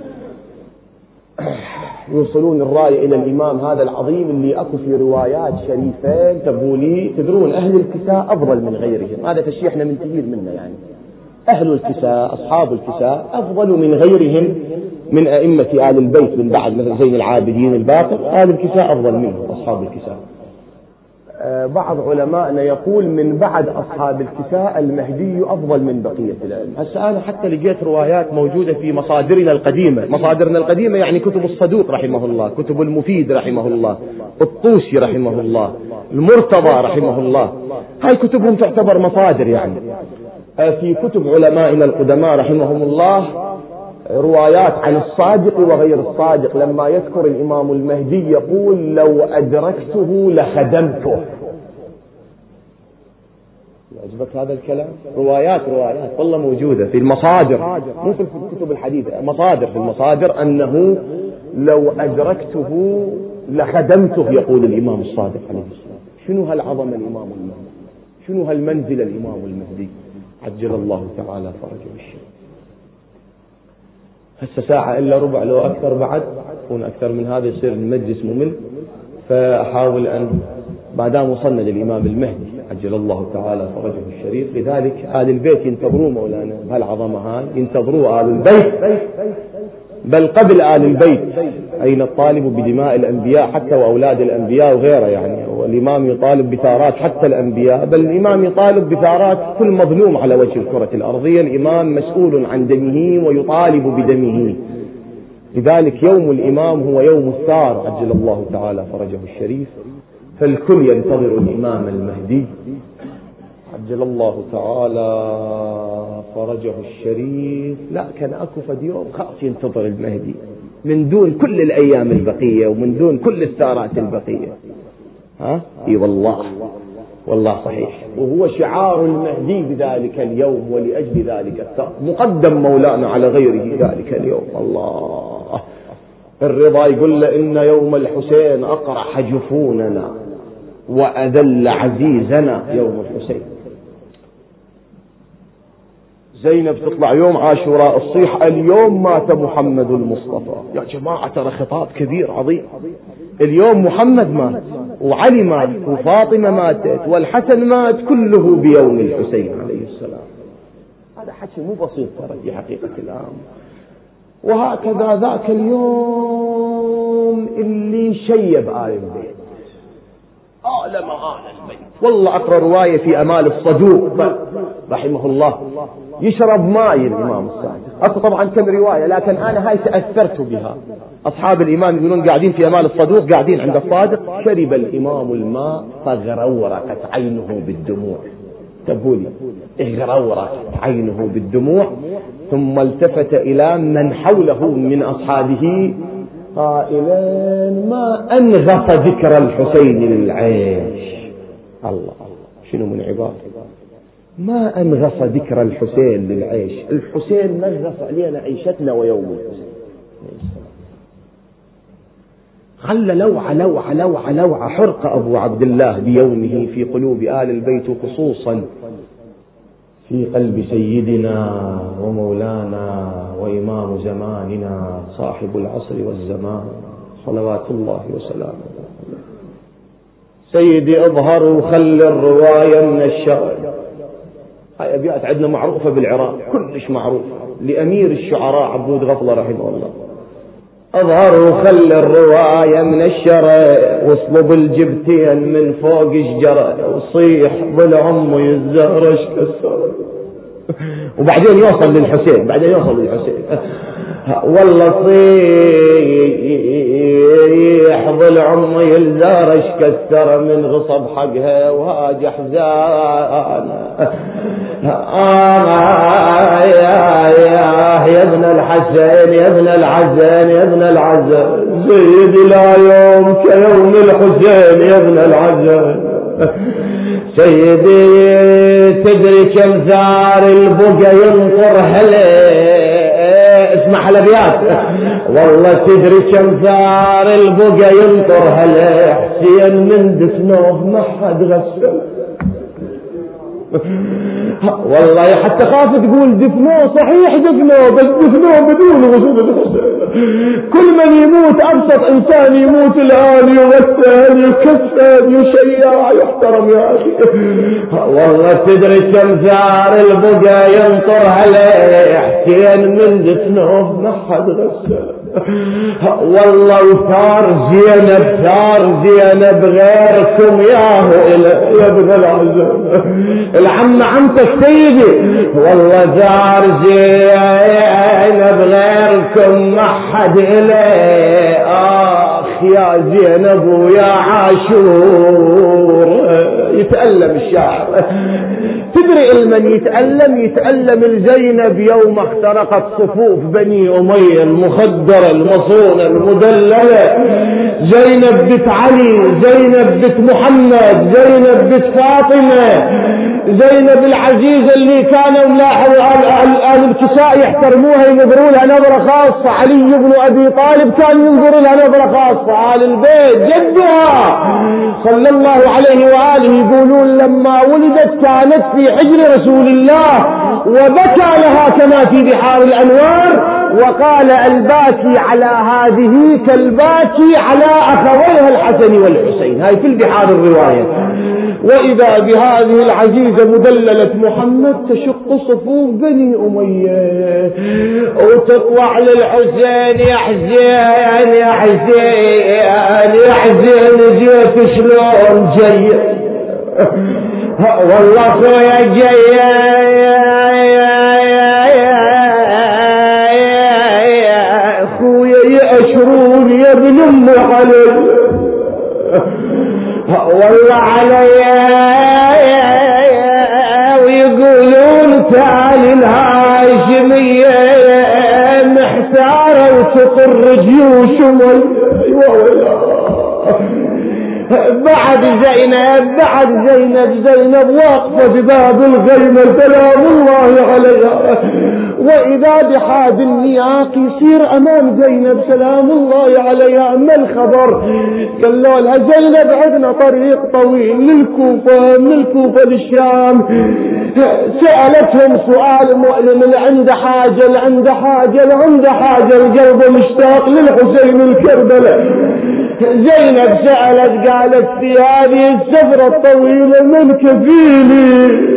يوصلون الراية إلى الإمام هذا العظيم اللي أكو في روايات شريفين تقولي تدرون أهل الكساء أفضل من غيرهم، هذا تشي احنا منتهين منه يعني. أهل الكساء أصحاب الكساء أفضل من غيرهم من أئمة آل البيت من بعد، مثل زين العابدين الباقر، آل الكساء أفضل منهم أصحاب الكساء. بعض علمائنا يقول من بعد أصحاب الكساء المهدي أفضل من بقية العلم. هسه أنا حتى لقيت روايات موجودة في مصادرنا القديمة، مصادرنا القديمة يعني كتب الصدوق رحمه الله، كتب المفيد رحمه الله، الطوسي رحمه الله، المرتضى رحمه الله، هاي كتبهم تعتبر مصادر يعني. في كتب علمائنا القدماء رحمهم الله روايات عن الصادق وغير الصادق، لما يذكر الإمام المهدي يقول لو أدركته لخدمته، عجبك هذا الكلام؟ روايات والله موجودة في المصادر، مو في الكتب الحديثة، مصادر في المصادر، أنه لو أدركته لخدمته، يقول الإمام الصادق عليه السلام. شنو هالعظمة الإمام المهدي، شنو هالمنزل الإمام المهدي عجل الله تعالى فرجه الشريف. هسه ساعة إلا ربع لو أكثر، بعد يكون أكثر من هذا يصير المجلس ممل، فأحاول أن بعدما وصلنا للإمام المهدي عجل الله تعالى فرجه الشريف. لذلك آل البيت ينتظروا مولانا بهالعظمة هاي، ينتظروا آل البيت، بل قبل آل البيت أين الطالب بدماء الأنبياء حتى وأولاد الأنبياء وغيره يعني. والإمام يطالب بثارات حتى الأنبياء، بل الإمام يطالب بثارات كل مظلوم على وجه الكرة الأرضية. الإمام مسؤول عن دمه ويطالب بدمه. لذلك يوم الإمام هو يوم الثار عجل الله تعالى فرجه الشريف. فالكل ينتظر الإمام المهدي عجل الله تعالى فرجه الشريف. لا كان أكو فد يوم خاص ينتظر المهدي من دون كل الأيام البقية ومن دون كل الثارات البقية. اي والله صحيح. وهو شعار المهدي بذلك اليوم، ولأجل ذلك الثار مقدم مولانا على غيره ذلك اليوم. الله الرضا يقول له إن يوم الحسين أقرح جفوننا وأذل عزيزنا يوم الحسين. زينب تطلع يوم عاشوراء الصيح اليوم مات محمد المصطفى. يا جماعة ترى خطاب كبير عظيم. اليوم محمد مات وعلي مات وفاطمة ماتت والحسن مات، كله بيوم الحسين عليه السلام. هذا حكي مو بسيط ترى في حقيقة الأمر. وهكذا ذاك اليوم اللي شيب آل البيت، آل البيت. والله أقرأ رواية في أمال الصدوق رحمه الله يشرب ماء الإمام الصادق. أقرأ طبعا كم رواية، لكن أنا هاي تأثرت بها. أصحاب الإمام يقولون قاعدين في أمال الصدوق، قاعدين عند الصادق، شرب الإمام الماء فغرورقت عينه بالدموع. تقولي غرورقت عينه بالدموع، ثم التفت إلى من حوله من أصحابه قائلا ما أنغص ذكر الحسين للعيش. الله شنو من عبارة، ما أنغص ذكر الحسين للعيش. الحسين نغص علينا عيشتنا ويوم الحسين. خل لوعة حرق أبو عبد الله بيومه في قلوب آل البيت، خصوصا في قلب سيدنا ومولانا وإمام زماننا صاحب العصر والزمان صلوات الله وسلامه. سيدي اظهر وخل الرواية من الشر. هاي أبيات عندنا معروفة بالعراق، كلش معروفة، لأمير الشعراء عبود غفلة رحمه الله. اظهر وخل الرواية من الشرع، واصلب الجبتين من فوق شجرة، وصيح ضلع امه يزهرش كسر. وبعدين يوصل للحسين، والله صيح ضلع امه يزهرش كسر من غصب حقها وهاج حزان. يا ابن الحسين يا ابن العزين يا ابن العزين، سيدي لا يوم كيوم الحسين يا ابن العزين. سيدي تدري كم ثار البقى ينطر هلا، اسمع الابيات. والله تدري كم ثار البقى ينطر هلا، حسين من دفنوه ما حد غسل. والله حتى خاف تقول دفنوه، صحيح دفنوه، بس دفنوه بدون غسل الحسين. كل من يموت أبسط إنسان يموت الآن يغسل يكسل يشيع يحترم يا أخي. والله تدري كم ثار البقى ينطر عليه، حسين من دفنوه ما حد غسل. والله وثار زينب غيركم ياهو يا ابن العزم. العم عمتك سيدي، والله ثار زينب غيركم ما حد إليه. يا زينب ويا عاشور. يتألم الشاعر. تدري المن يتألم الزينب يوم اخترقت صفوف بني أمية المخدرة المصونة المدللة. زينب بنت علي، زينب بنت محمد، زينب بنت فاطمة، زينب العزيزة اللي كانوا آل الكساء يحترموها ينظروا لها نظرة خاصة. علي بن أبي طالب كان ينظر لها نظرة خاصة. آل البيت جدها صلى الله عليه وآله يقولون لما ولدت كانت في حجر رسول الله وبكى لها كما في بحار الأنوار، وقال الباكي على هذه كالباكي على أخويها الحسن والحسين. هاي في البحار الرواية. وإذا بهذه العزيزة مدللة محمد تشق صفوف بني أمية وتطلع للحسين. يا حسين يا حسين يا حسين جيت شلون جاي؟ والله خويا جاي خويا يأشرون يا ابن أم علي، والله علي ويقولون تعال الهاشمية محتارة وتطر جيوش. بعد زينب واقفة بباب الغيمة سلام الله عليها. وإذا بحاد النياق يصير أمام زينب سلام الله عليها. ما الخبر؟ قالوا لها زينب عندنا طريق طويل للكوفة، من الكوفة للشام. سألتهم سؤال مؤلم. عنده حاجة القلب مشتاق للحسين الكربلاء. زينب سألت قالت في هذه السفرة الطويلة من كفيلي؟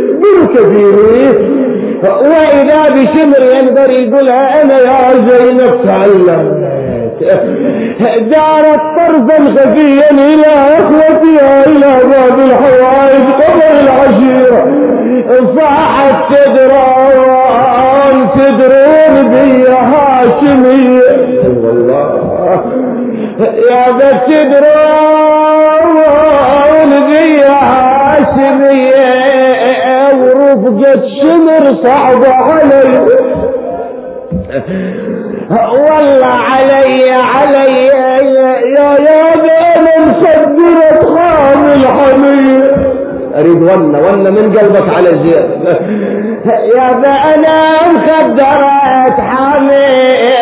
وإذا بشمر ينظر يقولها أنا يا زينب تعلمت. دارت طرفا خفيا إلى أخوتها إلى باب الحوائج قبر العشيرة. صاحت تدرون بي هاشمية والله يا بس تدرون بي هاشمية ورفقة شمر صعبة علي. والله علي يا بين مصدرة خام الحمية. أريد ون من قلبك على زين. يا أنا مخدرة حمية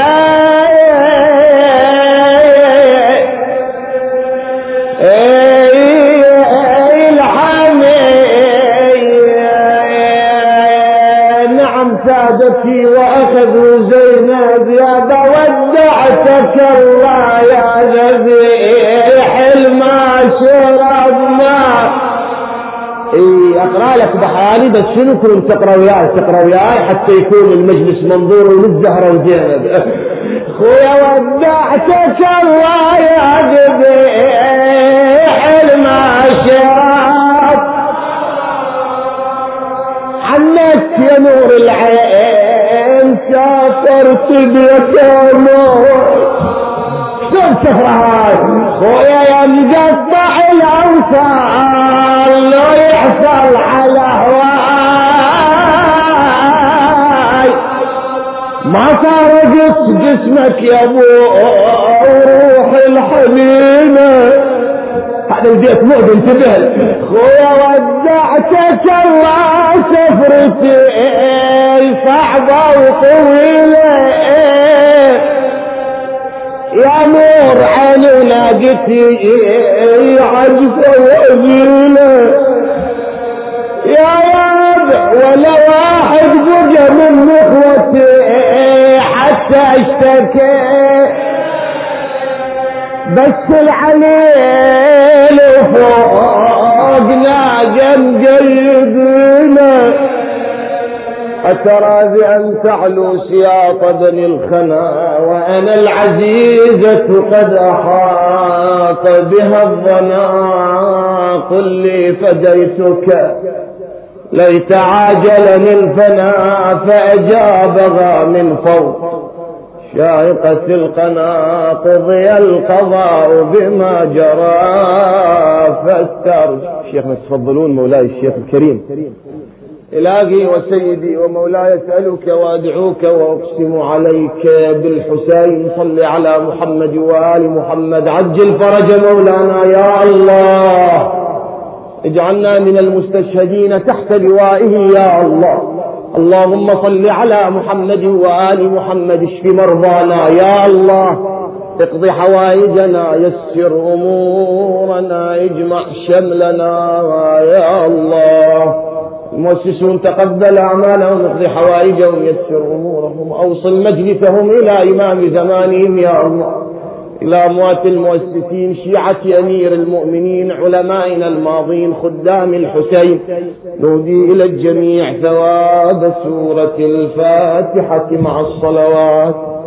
سادتي وأخذوا زينب. يا ودعتك الله يا ذبيح ما شربنا. اقرأ لك بحالي بس شنو كنت تقرأ وياي حتى يكون المجلس منظور وللزهرة وزينب. خويا ودعتك الله يا ذبيح ما شرب عنك يا نور العين سافرت بك يا نور. شوف سفرها خويا يا مقطع الأوصال لو يحصل على هواي ما فارقت جسمك يا ابو روح الحنينة. هذا البيت مؤذن انتبه. خويا ودعتك الله سفرتي صعبة وطويلة يا نور عيني لاقتي عجفة وأميلة يا رب ولا واحد بقى من اخوتي حتى اشتكي بس العليل وفوقنا جنجيبنا أتراضي أن تعلو سياط بني الخنا وأنا العزيزة قد أحاط بها الظنا. قل لي فديتك ليت عاجلني الفنا فأجابها من فوق شائقة القنا قضي القضاء بما جرى فاسترجع. شيخنا تفضلون مولاي الشيخ الكريم. إلهي وسيدي ومولاي أسألك وأدعوك وأقسم عليك بالحسين صل على محمد وآل محمد عجل فرج مولانا يا الله. اجعلنا من المستشهدين تحت لوائه يا الله. اللهم صل على محمد وآل محمد اشف مرضانا يا الله. اقض حوائجنا يسر أمورنا اجمع شملنا يا الله. المؤسسون تقبل أعمالهم اقض حوائجهم يسر أمورهم أوصل مجلسهم إلى إمام زمانهم يا الله. إلى أموات المؤسسين شيعة أمير المؤمنين علمائنا الماضين خدام الحسين نودي إلى الجميع ثواب سورة الفاتحة مع الصلوات.